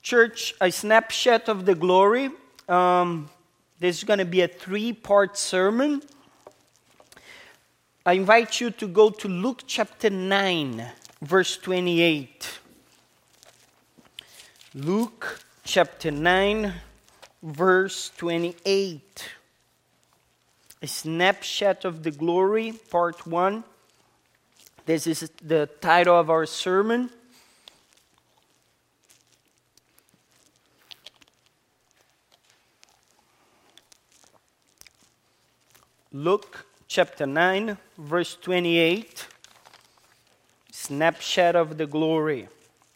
Church, a snapshot of the glory. This is going to be a 3-part sermon. I invite you to go to Luke chapter 9, verse 28. Luke chapter 9, verse 28. A snapshot of the glory, part 1. This is the title of our sermon. Luke chapter 9, verse 28. Snapshot of the glory.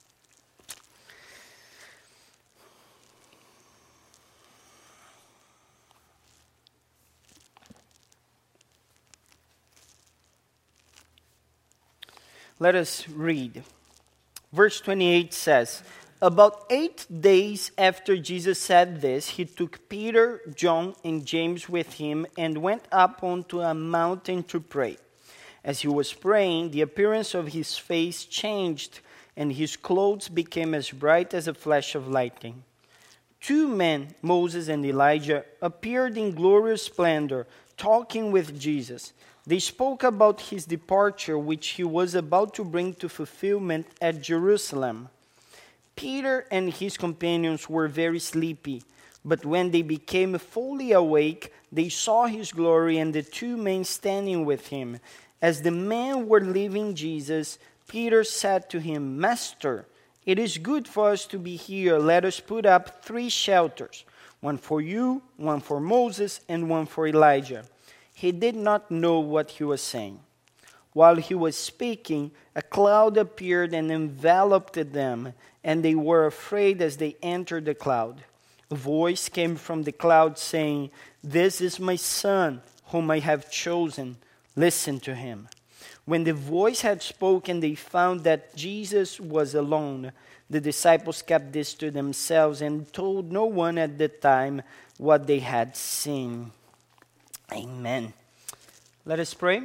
Let us read. Verse 28 says, "About 8 days after Jesus said this, he took Peter, John, and James with him and went up onto a mountain to pray. As he was praying, the appearance of his face changed, and his clothes became as bright as a flash of lightning. 2 men, Moses and Elijah, appeared in glorious splendor, talking with Jesus. They spoke about his departure, which he was about to bring to fulfillment at Jerusalem. Peter and his companions were very sleepy, but when they became fully awake, they saw his glory and the 2 men standing with him. As the men were leaving Jesus, Peter said to him, 'Master, it is good for us to be here. Let us put up 3 shelters, one for you, one for Moses, and one for Elijah.' He did not know what he was saying. While he was speaking, a cloud appeared and enveloped them, and they were afraid as they entered the cloud. A voice came from the cloud saying, 'This is my son, whom I have chosen. Listen to him.' When the voice had spoken, they found that Jesus was alone. The disciples kept this to themselves and told no one at the time what they had seen." Amen. Let us pray.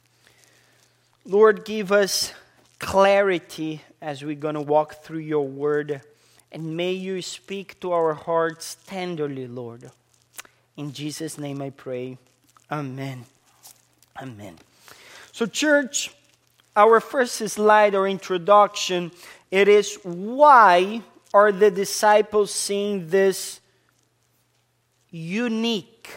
Lord, give us clarity as we're going to walk through your word. And may you speak to our hearts tenderly, Lord. In Jesus' name I pray. Amen. Amen. So church, our first slide or introduction, it is why are the disciples seeing this unique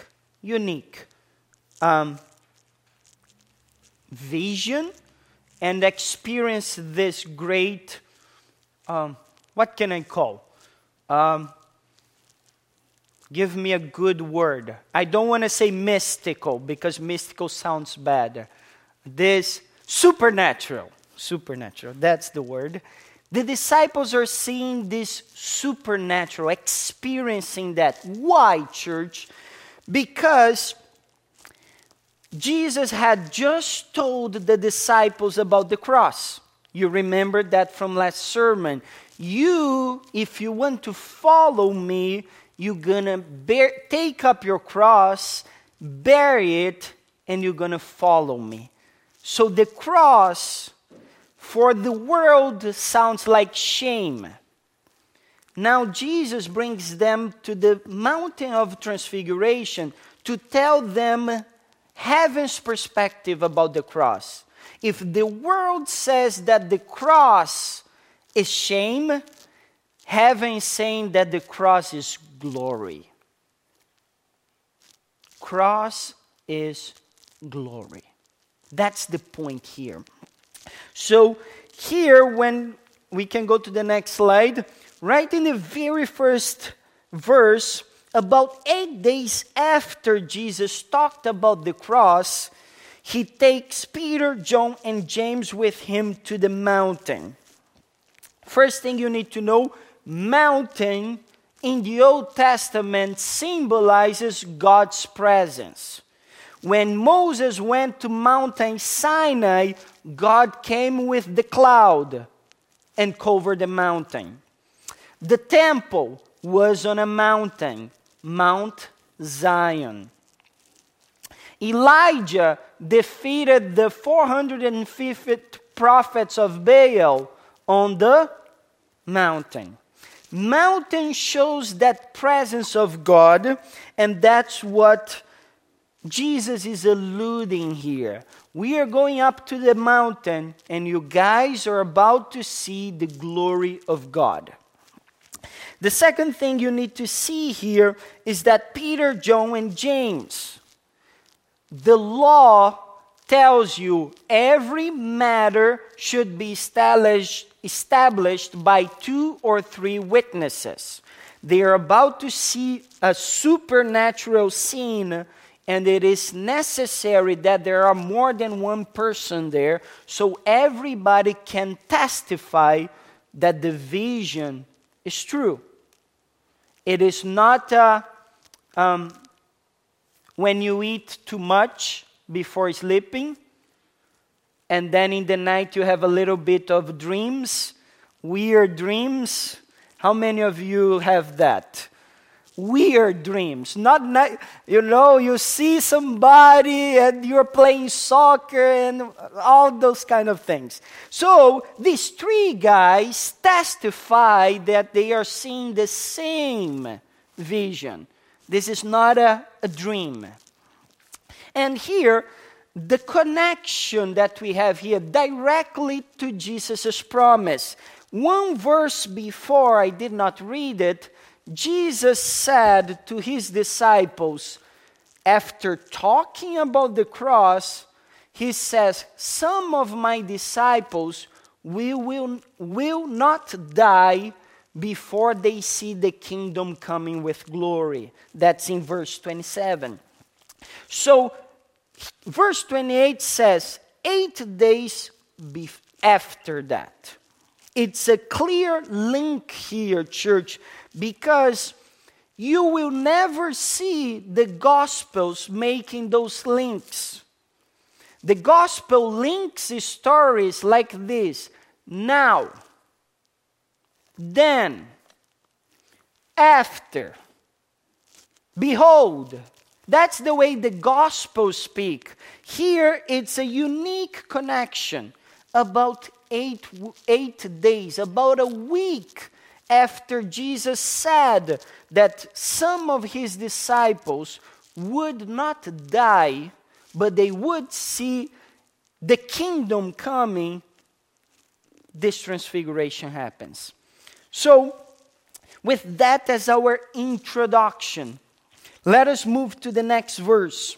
vision and experience this great, what can I call? Give me a good word. I don't want to say mystical because mystical sounds bad. This supernatural, that's the word. The disciples are seeing this supernatural, experiencing that. Why, church? Because Jesus had just told the disciples about the cross. You remember that from last sermon. If you want to follow me, you're going to take up your cross, bury it, and you're going to follow me. So the cross, for the world, sounds like shame. Now Jesus brings them to the mountain of transfiguration to tell them heaven's perspective about the cross. If the world says that the cross is shame, heaven is saying that the cross is glory. Cross is glory. That's the point here. So here, when we can go to the next slide, right in the very first verse, about 8 days after Jesus talked about the cross, he takes Peter, John, and James with him to the mountain. First thing you need to know, mountain in the Old Testament symbolizes God's presence. When Moses went to Mount Sinai, God came with the cloud and covered the mountain. The temple was on a mountain, Mount Zion. Elijah defeated the 450 prophets of Baal on the mountain. Mountain shows that presence of God, and that's what Jesus is alluding here. We are going up to the mountain, and you guys are about to see the glory of God. The second thing you need to see here is that Peter, John, and James, the law tells you every matter should be established by 2 or 3 witnesses. They are about to see a supernatural scene, and it is necessary that there are more than one person there so everybody can testify that the vision is true. It is not when you eat too much before sleeping, and then in the night you have a little bit of dreams, weird dreams. How many of you have that? Weird dreams. You see somebody and you're playing soccer and all those kind of things. So these 3 guys testify that they are seeing the same vision. This is not a dream. And here, the connection that we have here directly to Jesus' promise. One verse before, I did not read it, Jesus said to his disciples, after talking about the cross, he says, some of my disciples will not die before they see the kingdom coming with glory. That's in verse 27. So, verse 28 says, 8 days after that. It's a clear link here, church, because you will never see the Gospels making those links. The Gospel links stories like this: now, then, after, behold. That's the way the Gospels speak. Here it's a unique connection. About 8 days, about a week after Jesus said that some of his disciples would not die, but they would see the kingdom coming, this transfiguration happens. So, with that as our introduction, let us move to the next verse.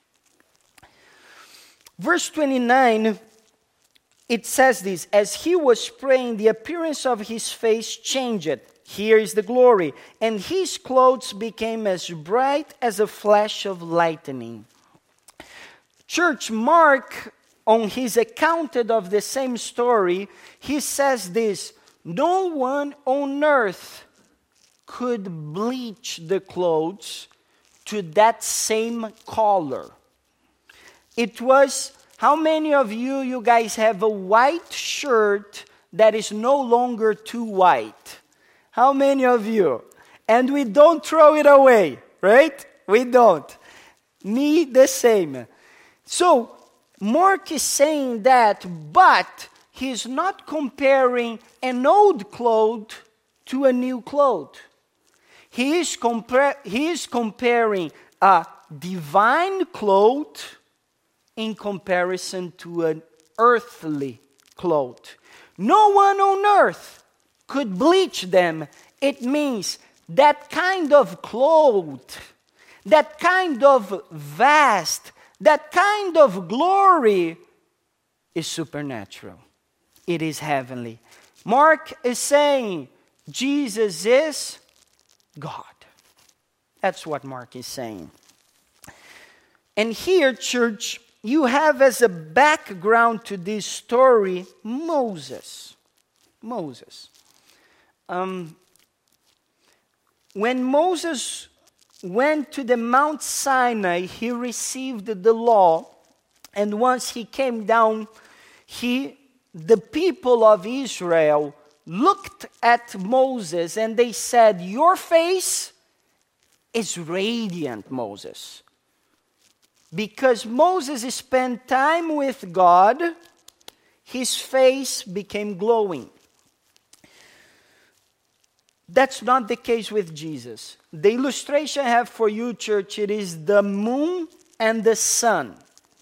Verse 29, it says this: as he was praying, the appearance of his face changed. Here is the glory. And his clothes became as bright as a flash of lightning. Church, Mark, on his account of the same story, he says this: no one on earth could bleach the clothes to that same color. It was, how many of you guys have a white shirt that is no longer too white? How many of you? And we don't throw it away, right? We don't. Me, the same. So, Mark is saying that, but he's not comparing an old cloth to a new cloth. He is comparing a divine cloth in comparison to an earthly cloth. No one on earth could bleach them. It means that kind of cloth, that kind of vast, that kind of glory is supernatural. It is heavenly. Mark is saying Jesus is God. That's what Mark is saying. And here, church, you have as a background to this story Moses. When Moses went to the Mount Sinai, he received the law, and once he came down, the people of Israel looked at Moses and they said, "Your face is radiant, Moses." Because Moses spent time with God, his face became glowing. That's not the case with Jesus. The illustration I have for you, church, it is the moon and the sun.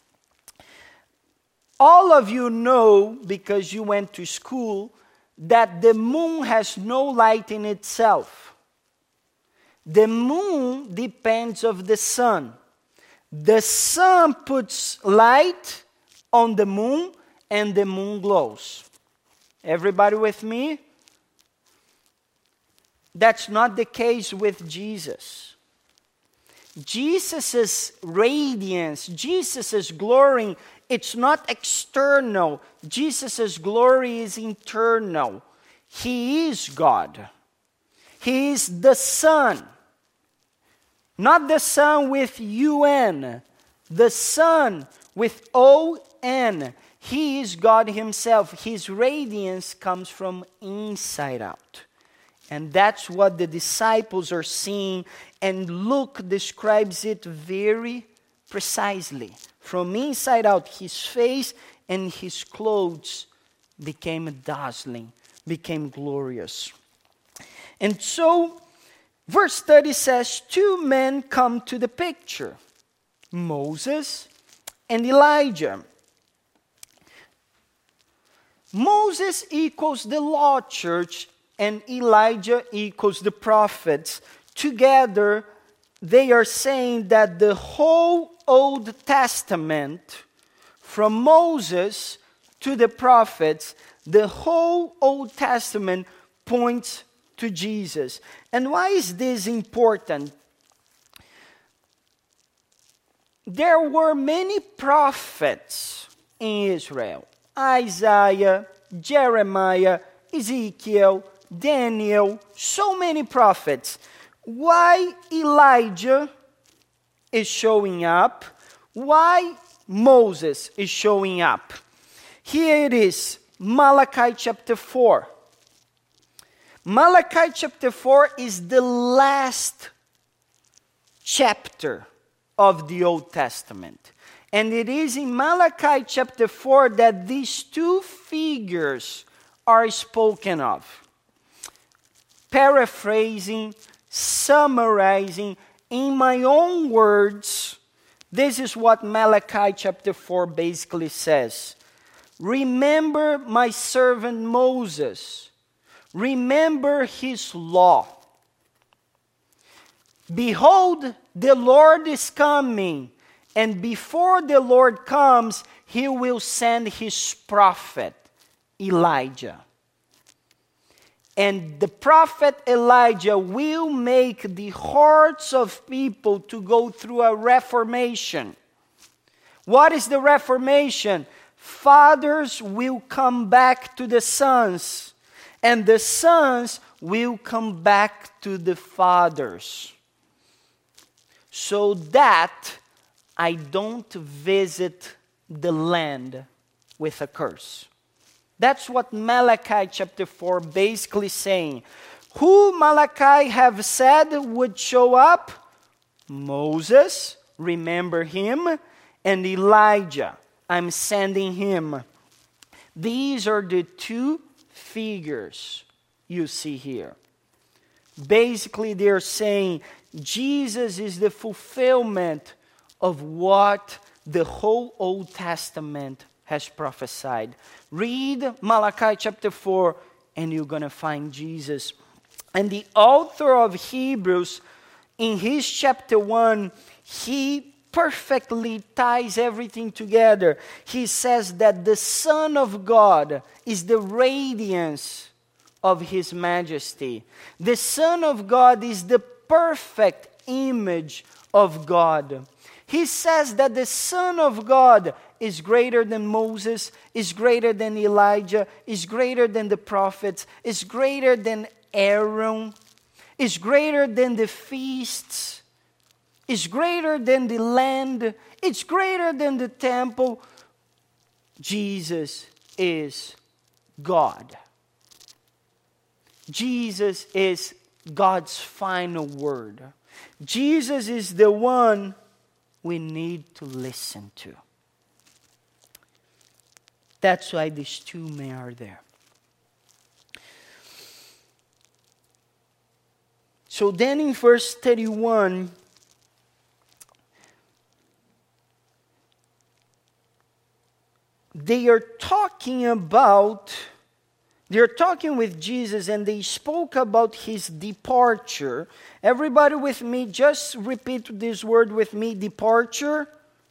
All of you know, because you went to school, that the moon has no light in itself. The moon depends on the sun. The sun puts light on the moon, and the moon glows. Everybody with me? That's not the case with Jesus. Jesus' radiance, Jesus' glory, it's not external. Jesus' glory is internal. He is God. He is the Son. Not the Son with UN. The Son with O-N. He is God himself. His radiance comes from inside out. And that's what the disciples are seeing. And Luke describes it very precisely. From inside out, his face and his clothes became dazzling, became glorious. And so, verse 30 says, two men come to the picture, Moses and Elijah. Moses equals the law, church, and Elijah equals the prophets. Together, they are saying that the whole Old Testament, from Moses to the prophets, the whole Old Testament points to Jesus. And why is this important? There were many prophets in Israel. Isaiah, Jeremiah, Ezekiel, Daniel, so many prophets. Why Elijah is showing up? Why Moses is showing up? Here it is, Malachi chapter 4. Malachi chapter 4 is the last chapter of the Old Testament. And it is in Malachi chapter 4 that these two figures are spoken of. Paraphrasing, summarizing, in my own words, this is what Malachi chapter 4 basically says. Remember my servant Moses. Remember his law. Behold, the Lord is coming, and before the Lord comes, he will send his prophet, Elijah. And the prophet Elijah will make the hearts of people to go through a reformation. What is the reformation? Fathers will come back to the sons, and the sons will come back to the fathers, so that I don't visit the land with a curse. That's what Malachi chapter 4 basically saying. Who Malachi have said would show up? Moses, remember him, and Elijah, I'm sending him. These are the two figures you see here. Basically, they're saying Jesus is the fulfillment of what the whole Old Testament has prophesied. Read Malachi chapter 4 and you're going to find Jesus. And the author of Hebrews, in his chapter 1, he perfectly ties everything together. He says that the Son of God is the radiance of his majesty. The Son of God is the perfect image of God. He says that the Son of God is greater than Moses, is greater than Elijah, is greater than the prophets, is greater than Aaron, is greater than the feasts, is greater than the land, it's greater than the temple. Jesus is God. Jesus is God's final word. Jesus is the one we need to listen to. That's why these two men are there. So then in verse 31, they're talking with Jesus, and they spoke about his departure. Everybody with me, just repeat this word with me, departure,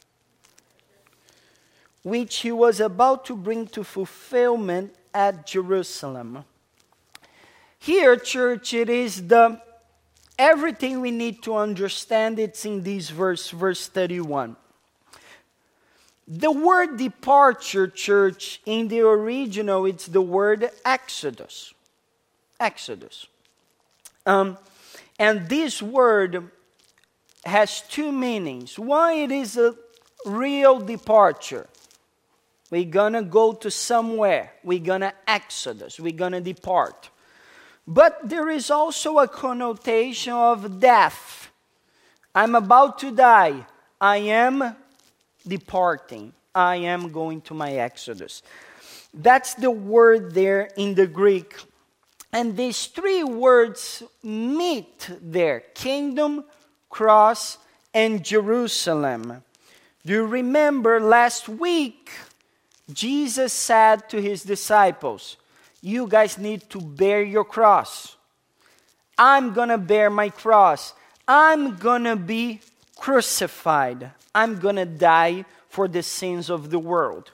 which he was about to bring to fulfillment at Jerusalem. Here, church, it is everything we need to understand. It's in this verse 31. The word departure, church, in the original, it's the word Exodus. Exodus. And this word has two meanings. One, it is a real departure. We're going to go to somewhere. We're going to exodus. We're going to depart. But there is also a connotation of death. I'm about to die. I am departing. I am going to my exodus. That's the word there in the Greek. And these three words meet there: kingdom, cross, and Jerusalem. Do you remember last week, Jesus said to his disciples, you guys need to bear your cross. I'm going to bear my cross. I'm going to be crucified. I'm going to die for the sins of the world.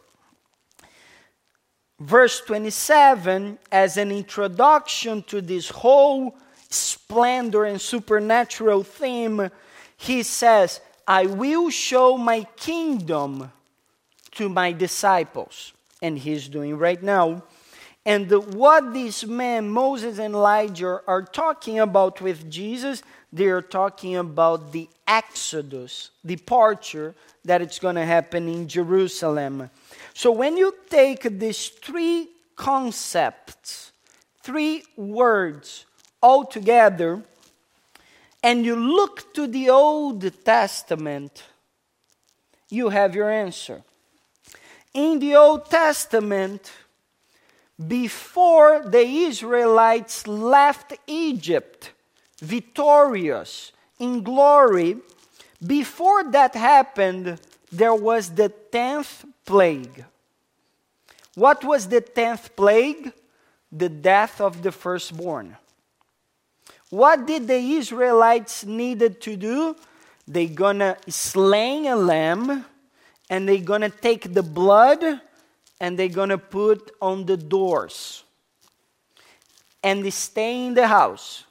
Verse 27, as an introduction to this whole splendor and supernatural theme, he says, I will show my kingdom to my disciples. And he's doing right now. And what these men, Moses and Elijah, are talking about with Jesus, they are talking about the exodus, departure, that it's going to happen in Jerusalem. So when you take these three concepts, three words all together, and you look to the Old Testament, you have your answer. In the Old Testament, before the Israelites left Egypt, victorious, in glory, before that happened, there was the 10th plague. What was the 10th plague? The death of the firstborn. What did the Israelites needed to do? They're gonna slay a lamb, and they're gonna take the blood, and they're gonna put on the doors, and they stay in the house.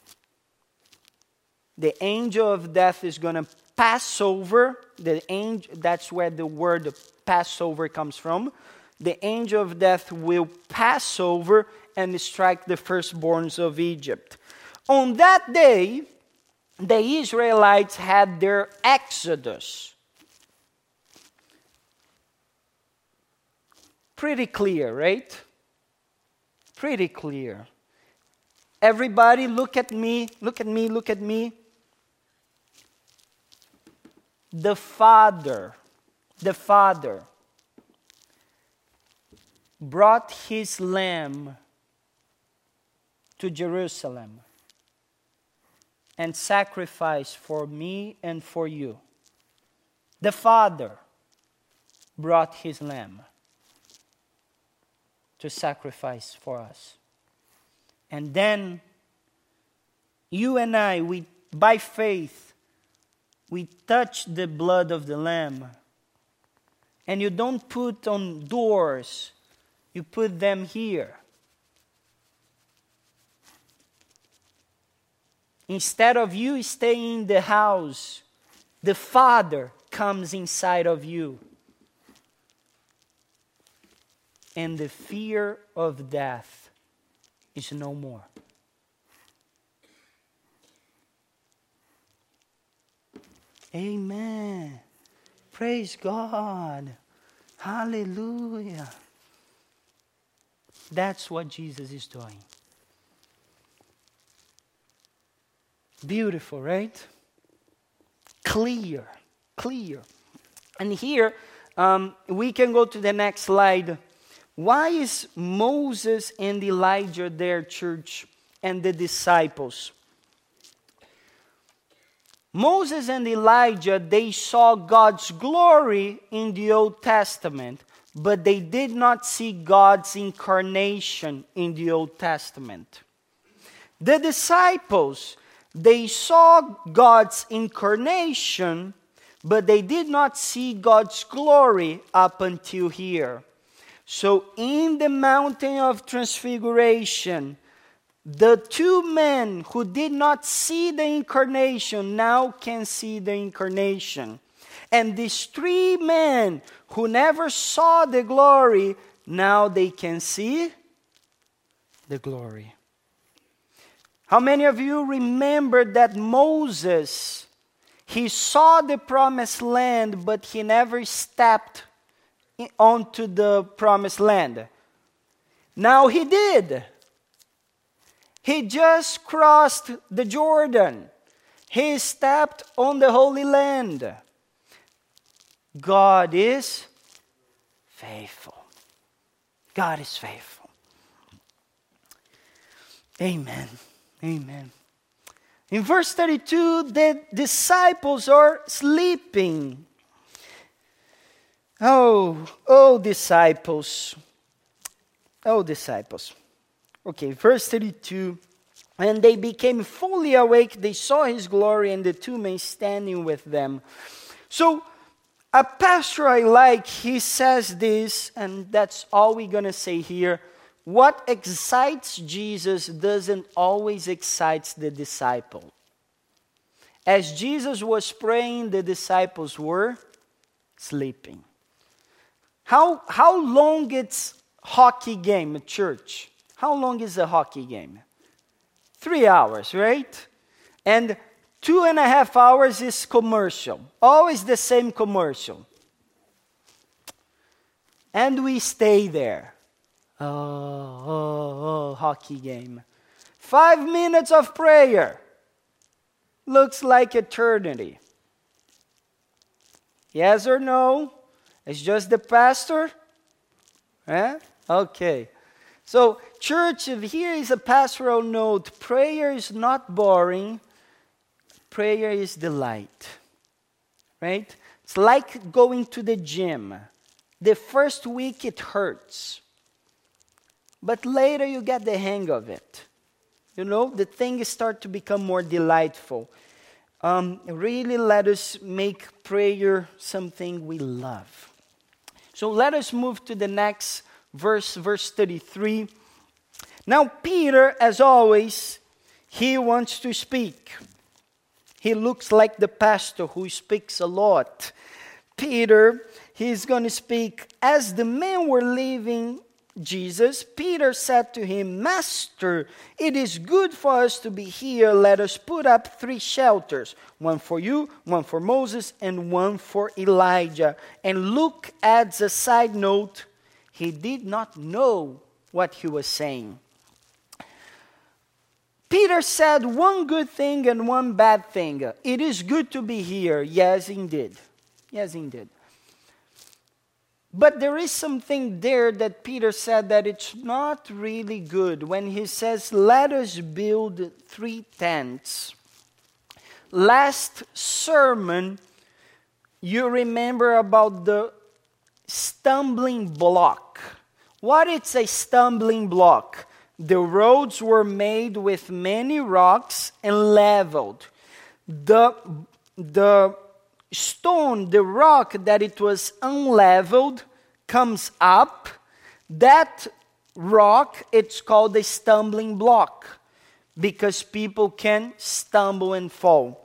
The angel of death is gonna pass over. That's where the word Passover comes from. The angel of death will pass over and strike the firstborns of Egypt. On that day, the Israelites had their exodus. Pretty clear, right? Pretty clear. Everybody, look at me, look at me, look at me. The Father brought his lamb to Jerusalem and sacrificed for me and for you. The Father brought his lamb to sacrifice for us. And then you and I, we by faith, we touch the blood of the lamb. And you don't put on doors, you put them here. Instead of you staying in the house, the Father comes inside of you. And the fear of death is no more. Amen. Praise God. Hallelujah. That's what Jesus is doing. Beautiful, right? Clear. And here, we can go to the next slide. Why is Moses and Elijah there, church, and the disciples? Moses and Elijah, they saw God's glory in the Old Testament, but they did not see God's incarnation in the Old Testament. The disciples, they saw God's incarnation, but they did not see God's glory up until here. So in the mountain of transfiguration, the two men who did not see the incarnation now can see the incarnation. And these three men who never saw the glory, now they can see the glory. How many of you remember that Moses, he saw the promised land, but he never stepped onto the promised land? Now he did. He just crossed the Jordan. He stepped on the Holy Land. God is faithful. God is faithful. Amen. Amen. In verse 32, the disciples are sleeping. Oh, disciples. Oh, disciples. Okay, verse 32. And they became fully awake. They saw his glory and the two men standing with them. So, a pastor I like, he says this, and that's all we're going to say here. What excites Jesus doesn't always excite the disciple. As Jesus was praying, the disciples were sleeping. How long it's hockey game at church? How long is a hockey game? 3 hours, right? And 2.5 hours is commercial. Always the same commercial. And we stay there. Hockey game. 5 minutes of prayer. Looks like eternity. Yes or no? It's just the pastor? Okay. So, church, here is a pastoral note. Prayer is not boring. Prayer is delight. Right? It's like going to the gym. The first week it hurts. But later you get the hang of it. You know, the things start to become more delightful. Really let us make prayer something we love. So let us move to the next verse 33. Now Peter, as always, he wants to speak. He looks like the pastor who speaks a lot. Peter, he's going to speak. As the men were leaving Jesus, Peter said to him, Master, it is good for us to be here. Let us put up 3 shelters, one for you, one for Moses, and one for Elijah. And Luke adds a side note. He did not know what he was saying. Peter said one good thing and one bad thing. It is good to be here. Yes, indeed. Yes, indeed. But there is something there that Peter said that it's not really good. When he says, let us build 3 tents. Last sermon, you remember about the stumbling block. What is a stumbling block? The roads were made with many rocks and leveled. The stone, the rock that it was unleveled, comes up. That rock, it's called a stumbling block because people can stumble and fall.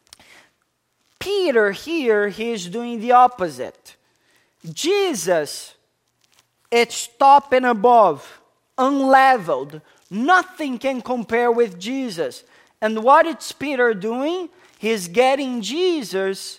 Peter here, he is doing the opposite. Jesus, it's top and above, unleveled. Nothing can compare with Jesus. And what is Peter doing? He's getting Jesus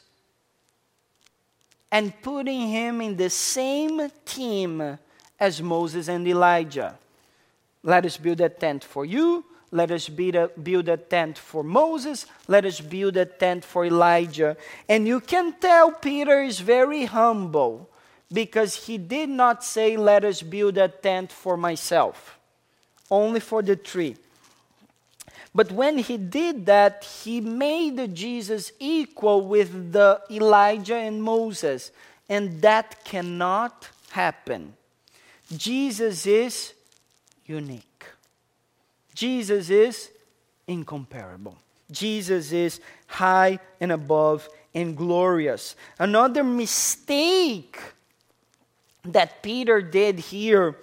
and putting him in the same team as Moses and Elijah. Let us build a tent for you. Let us build a tent for Moses. Let us build a tent for Elijah. And you can tell Peter is very humble because he did not say, let us build a tent for myself. Only for the 3. But when he did that, he made Jesus equal with the Elijah and Moses. And that cannot happen. Jesus is unique. Jesus is incomparable. Jesus is high and above and glorious. Another mistake that Peter did here,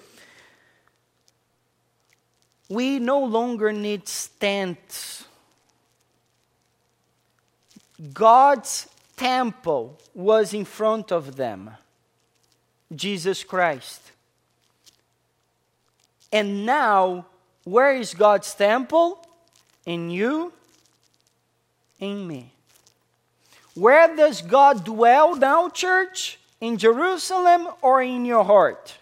we no longer need stands. God's temple was in front of them, Jesus Christ. And now, where is God's temple? In you, in me. Where does God dwell now, church? In Jerusalem or in your heart?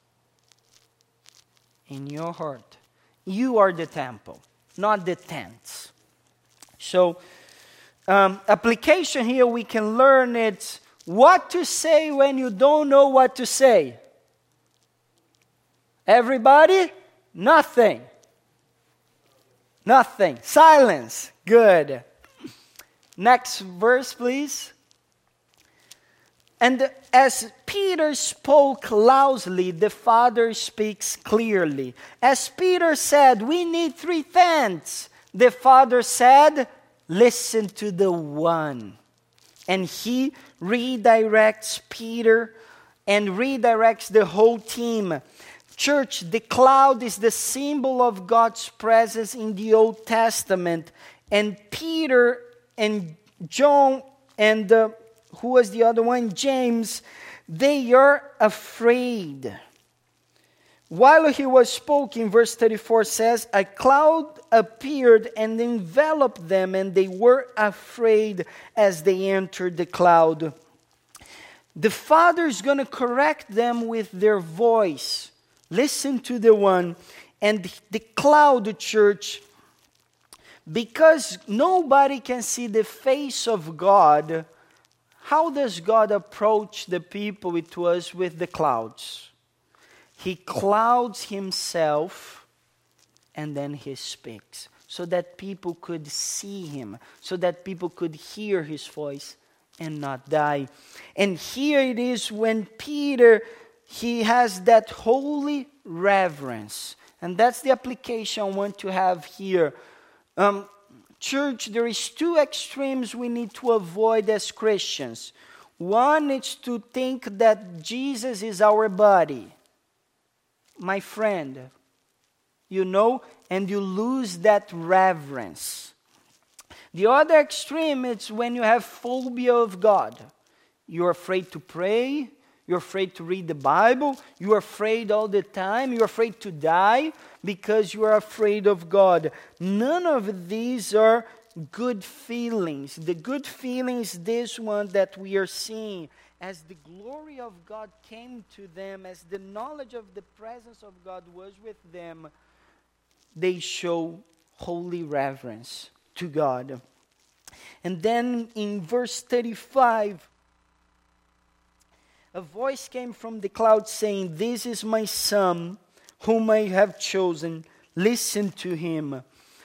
In your heart. You are the temple, not the tents. So, application here we can learn it's what to say when you don't know what to say. Everybody? Nothing. Nothing. Silence. Good. Next verse, please. And as Peter spoke loudly, the Father speaks clearly. As Peter said, we need 3 tents. The Father said, listen to the one. And he redirects Peter and redirects the whole team. Church, the cloud is the symbol of God's presence in the Old Testament. And Peter and John and who was the other one? James, they are afraid. While he was speaking, verse 34 says, a cloud appeared and enveloped them, and they were afraid as they entered the cloud. The Father is going to correct them with their voice. Listen to the one. And the cloud, church, because nobody can see the face of God, how does God approach the people it was with the clouds? He clouds himself and then he speaks so that people could see him, so that people could hear his voice and not die. And here it is when Peter, he has that holy reverence. And that's the application I want to have here. Church, there is 2 extremes we need to avoid as Christians. One is to think that Jesus is our body. My friend, you know, and you lose that reverence. The other extreme is when you have phobia of God. You're afraid to pray. You're afraid to read the Bible. You're afraid all the time. You're afraid to die because you are afraid of God. None of these are good feelings. The good feelings, this one that we are seeing, as the glory of God came to them, as the knowledge of the presence of God was with them, they show holy reverence to God. And then in verse 35, a voice came from the cloud saying, this is my son, whom I have chosen. Listen to him.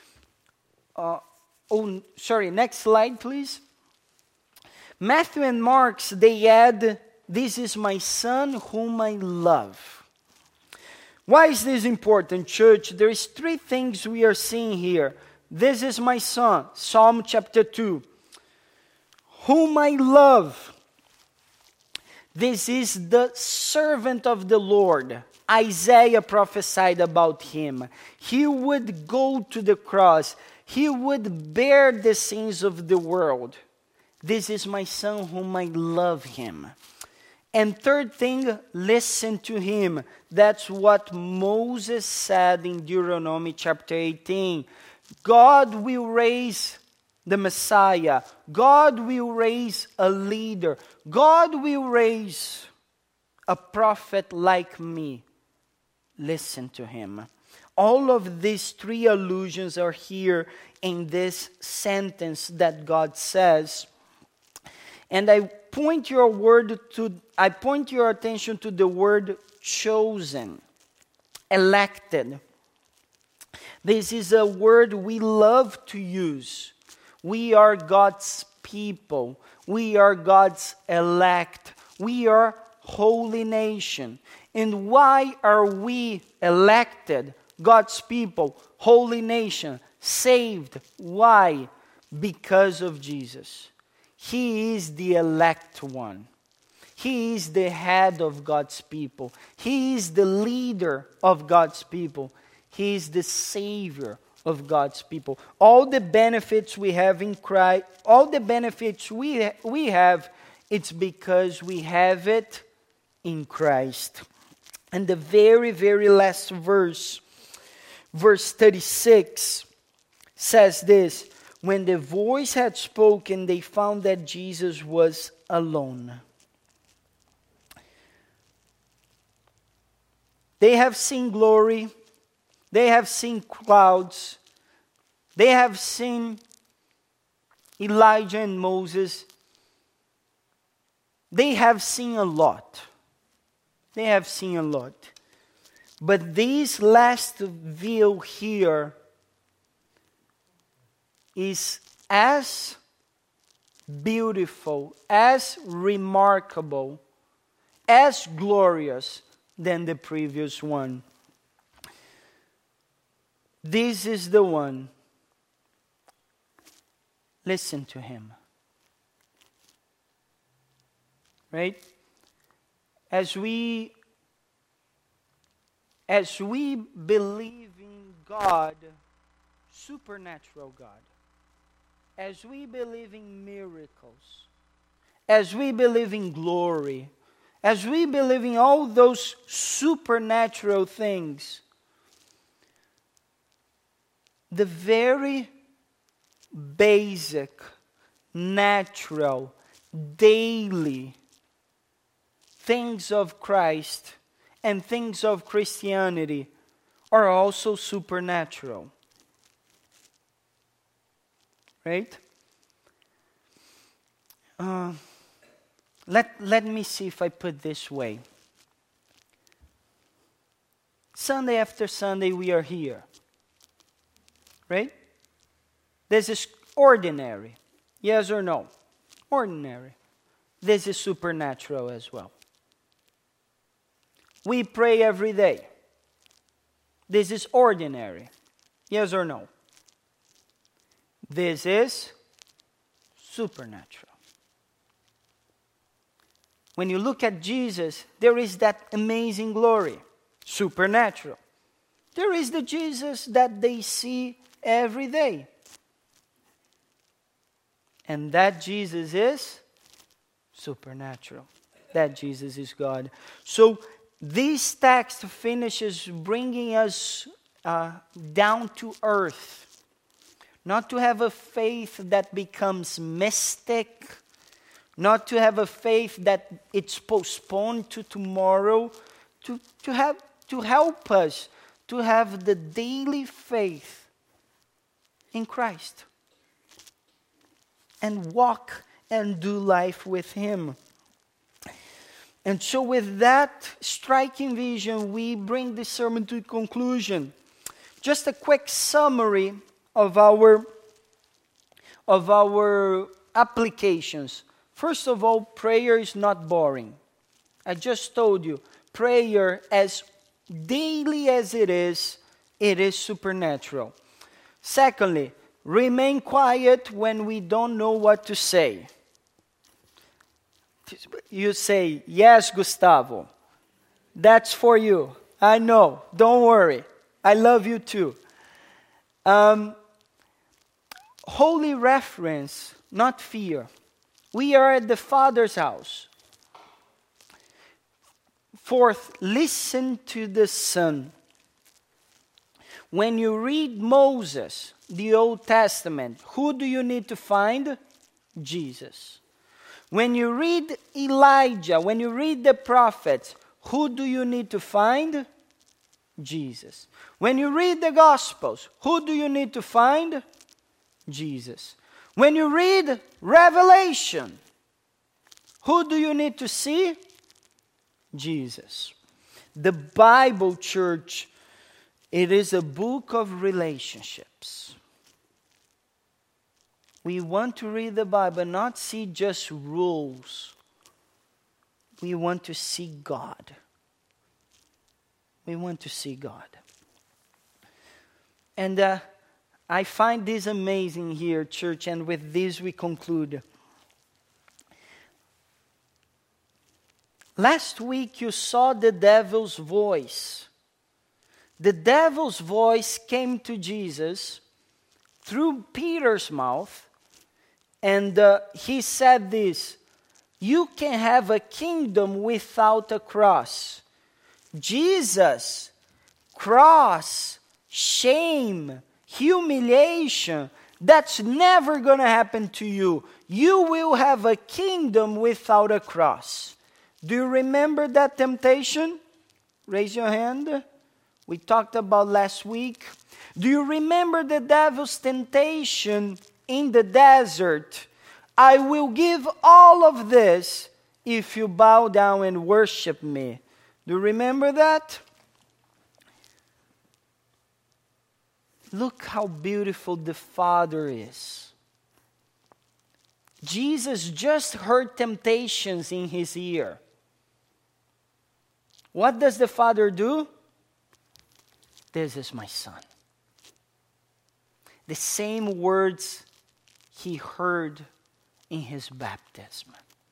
Next slide, please. Matthew and Mark, they add, this is my son, whom I love. Why is this important, church? There is 3 things we are seeing here. This is my son, Psalm chapter 2. Whom I love. This is the servant of the Lord. Isaiah prophesied about him. He would go to the cross. He would bear the sins of the world. This is my son whom I love him. And third thing, listen to him. That's what Moses said in Deuteronomy chapter 18. God will raise the Messiah. God will raise a leader. God will raise a prophet like me. Listen to him. All of these 3 allusions are here in this sentence that God says. And I point your attention to the word chosen, elected. This is a word we love to use. We are God's people. We are God's elect. We are holy nation. And why are we elected? God's people, holy nation, saved. Why? Because of Jesus. He is the elect one. He is the head of God's people. He is the leader of God's people. He is the Savior of God's people. All the benefits we have in Christ, all the benefits we have, it's because we have it in Christ. And the very, very last verse, verse 36, says this: when the voice had spoken, they found that Jesus was alone. They have seen glory. They have seen clouds. They have seen Elijah and Moses. They have seen a lot. They have seen a lot. But this last view here is as beautiful, as remarkable, as glorious than the previous one. This is the one. Listen to him. Right? As we believe in God, supernatural God, as we believe in miracles, as we believe in glory, as we believe in all those supernatural things, the very basic, natural, daily things of Christ and things of Christianity are also supernatural. Right? Let me see if I put this way. Sunday after Sunday we are here. Right? This is ordinary. Yes or no? Ordinary. This is supernatural as well. We pray every day. This is ordinary. Yes or no? This is supernatural. When you look at Jesus, there is that amazing glory. Supernatural. There is the Jesus that they see every day. And that Jesus is supernatural. That Jesus is God. So this text finishes bringing us down to earth. Not to have a faith that becomes mystic. Not to have a faith that it's postponed to tomorrow. To help us to have the daily faith in Christ. And walk and do life with Him. And so with that striking vision, we bring this sermon to conclusion. Just a quick summary of our applications. First of all, prayer is not boring. I just told you, prayer as daily as it is supernatural. Secondly, remain quiet when we don't know what to say. You say, yes, Gustavo, that's for you. I know, don't worry. I love you too. Holy reverence, not fear. We are at the Father's house. Fourth, listen to the Son. When you read Moses, the Old Testament, who do you need to find? Jesus. When you read Elijah, when you read the prophets, who do you need to find? Jesus. When you read the Gospels, who do you need to find? Jesus. When you read Revelation, who do you need to see? Jesus. The Bible, church, It is a book of relationships. We want to read the Bible, not see just rules. We want to see God. We want to see God. And I find this amazing here, church, and with this we conclude. Last week you saw the devil's voice. The devil's voice came to Jesus through Peter's mouth, and he said this: you can have a kingdom without a cross. Jesus, cross, shame, humiliation, that's never going to happen to you. You will have a kingdom without a cross. Do you remember that temptation? Raise your hand. We talked about last week. Do you remember the devil's temptation in the desert? I will give all of this if you bow down and worship me. Do you remember that? Look how beautiful the Father is. Jesus just heard temptations in his ear. What does the Father do? This is my Son. The same words he heard in his baptism.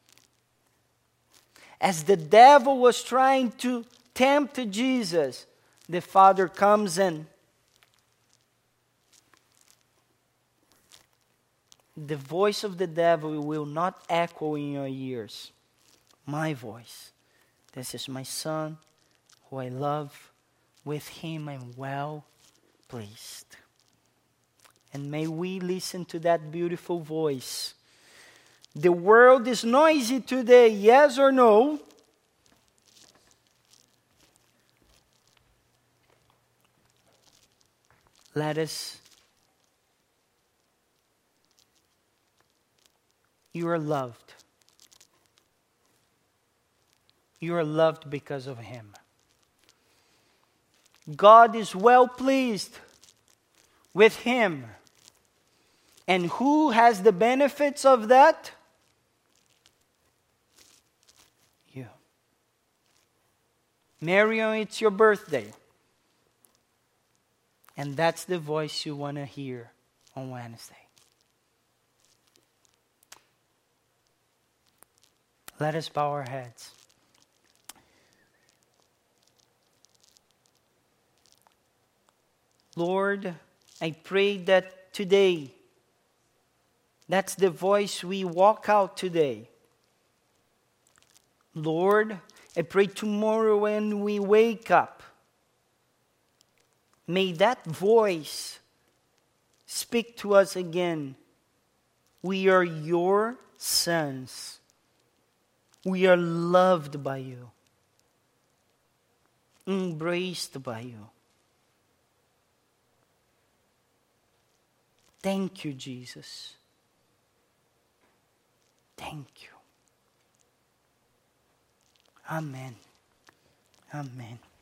As the devil was trying to tempt Jesus, the Father comes in. The voice of the devil will not echo in your ears. My voice. This is my Son, who I love. With him I'm well pleased. And may we listen to that beautiful voice. The world is noisy today, yes or no? Let us. You are loved. You are loved because of him. God is well pleased with him. And who has the benefits of that? You. Marion, it's your birthday. And that's the voice you want to hear on Wednesday. Let us bow our heads. Lord, I pray that today, that's the voice we walk out today. Lord, I pray tomorrow when we wake up, may that voice speak to us again. We are your sons. We are loved by you, embraced by you. Thank you, Jesus. Thank you. Amen. Amen.